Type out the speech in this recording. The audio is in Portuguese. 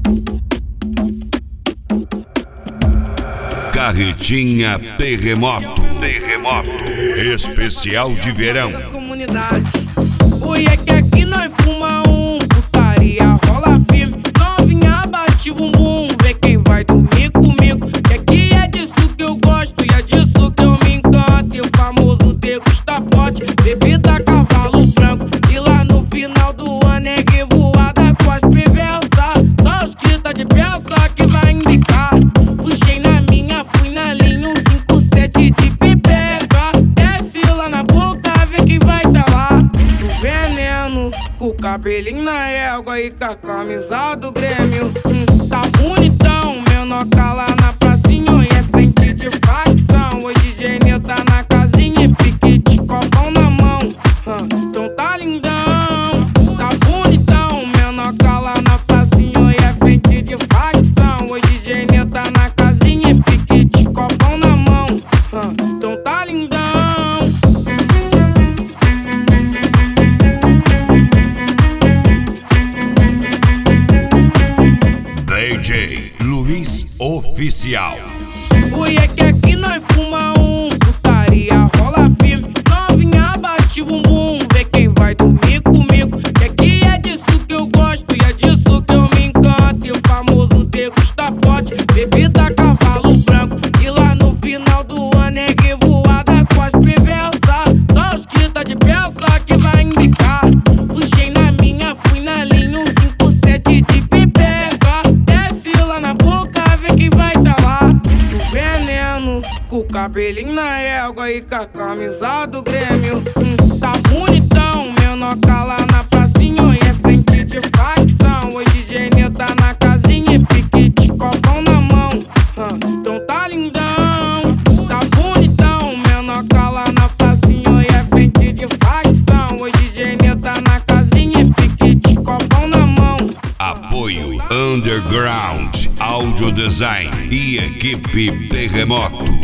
Carretinha Terremoto. Especial de verão. Comunidades. Oi, é que aqui nós fuma putaria rola firme. Novinha bate bumbum, vê quem vai dormir comigo. Que aqui é disso que eu gosto e é disso que eu me encanto. E o famoso degusta forte, bebida cavalo branco. E lá no final do ano é revoada com as perversas. Só os que tá de peça que vai indicar. Puxei na minha, fui na linha, 57 de pipeca. Desce lá na boca, vê quem vai tá lá. Do veneno, com o cabelinho na égua e com a camisa do Grêmio. Tá bonitão, menor lá na pracinha e é frente de facção. Hoje DJ tá na casinha e piquete, copão na mão. Então tá lindão, tá bonitão, menor lá na pracinha e é frente de facção. Hoje DJ tá na casinha e piquete, copão na mão. Então tá lindão. DJ Luiz Oficial. Oi, é que aqui nós fuma putaria rola firme. Novinha bate bumbum, vê quem vai dormir comigo. Que aqui é disso que eu gosto e é disso que eu me encanto. E o famoso degusta forte, bebida cavalo branco. E lá no final do ano é revoada com as perversas. Só os que tá de peça que vai indicar. Puxei na minha, fui na linha, 57 de pipeca. Desce lá na boca, vê quem vai tá lá. Do veneno, com o cabelinho na égua e com a camisa do Grêmio. Tá bonitão, menor lá na pracinha e é frente de facção. Hoje DJ tá na casinha e piquete, copão na mão. Então tá lindão, tá bonitão, menor lá na pracinha e é frente de facção. Hoje DJ tá na casinha e piquete, copão na mão. Apoio Underground Audio Design e equipe Terremoto.